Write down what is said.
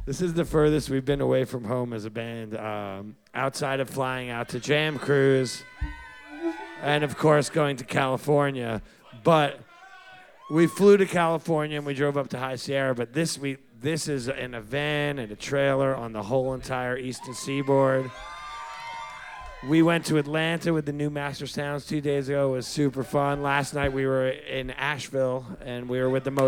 This is the furthest we've been away from home as a band, outside of flying out to Jam Cruise and, of course, going to California. But we flew to California and we drove up to High Sierra, but this is in a van and a trailer on the whole entire eastern seaboard. We went to Atlanta with the new Master Sounds 2 days ago. It was super fun. Last night we were in Asheville, and we were with the